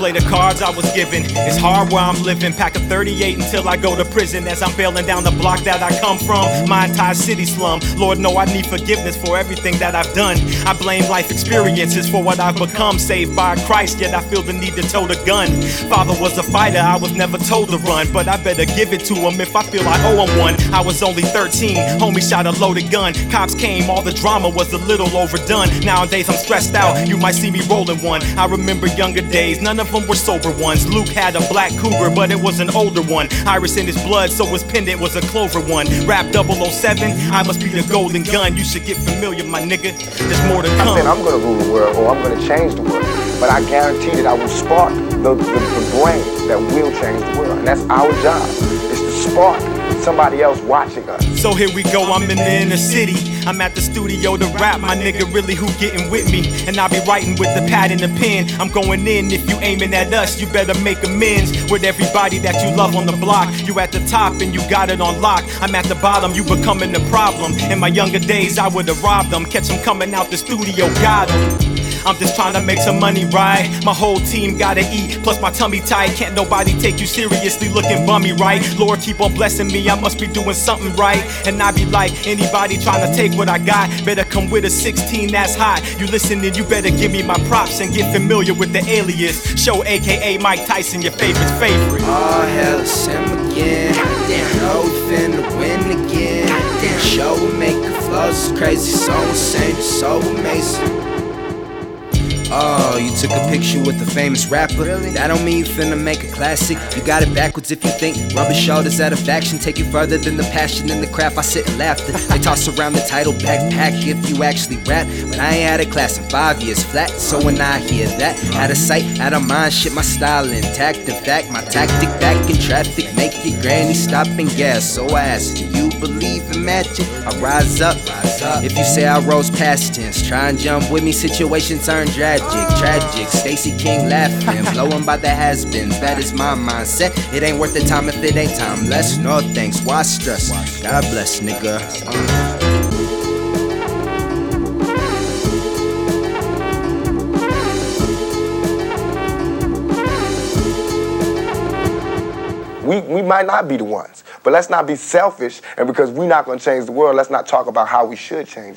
play the cards I was given. It's hard where I'm living. Pack a 38 until I go to prison. As I'm bailing down the block that I come from, my entire city slum. Lord, know I need forgiveness for everything that I've done. I blame life experiences for what I've become. Saved by Christ, yet I feel the need to tote a gun. Father was a fighter, I was never told to run, but I better give it to him if I feel I owe him one. I was only 13, homie shot a loaded gun. Cops came, all the drama was a little overdone. Nowadays I'm stressed out, you might see me rolling one. I remember younger days, none of them were sober ones. Luke had a black cougar, but it was an older one. Iris in his blood, so his pendant was a clover one. Rap 007, I must be the golden gun. You should get familiar, my nigga, there's more to come. I said I'm gonna rule the world, or I'm gonna change the world. But I guarantee that I will spark the brain that will change the world. And that's our job, is to spark somebody else watching us. So here we go, I'm in the inner city. I'm at the studio to rap, my nigga really who getting with me. And I'll be writing with the pad and the pen. I'm going in, if you aiming at us, you better make amends with everybody that you love on the block. You at the top and you got it on lock. I'm at the bottom, you becoming the problem. In my younger days, I would've robbed them. Catch them coming out the studio, got them. I'm just trying to make some money, right? My whole team gotta eat, plus my tummy tight. Can't nobody take you seriously looking bummy, right? Lord, keep on blessing me, I must be doing something right. And I be like, anybody trying to take what I got, better come with a 16 that's hot. You listening, you better give me my props and get familiar with the alias. Show AKA Mike Tyson your favorite's favorite. Oh, hell, it's him again. Know we finna win again. Show will make the flows crazy, so insane, so amazing. Oh, you took a picture with a famous rapper? Really? That don't mean you finna make a classic. You got it backwards if you think rubber shoulders at a faction. Take you further than the passion in the craft. I sit and laughter. They toss around the title backpack if you actually rap. But I ain't had a class in 5 years flat. So when I hear that, out of sight, out of mind, shit, my style intact. In fact, my tactic back in traffic make your granny stop and gas. So I ask, do you believe in magic? I rise up. If you say I rose past tense, try and jump with me, situation turn tragic. Stacey King laughing, blowing by the has-beens. That is my mindset. It ain't worth the time if it ain't timeless. No thanks, why stress? God bless, nigga. We might not be the ones, but let's not be selfish, and because we're not gonna change the world, let's not talk about how we should change it.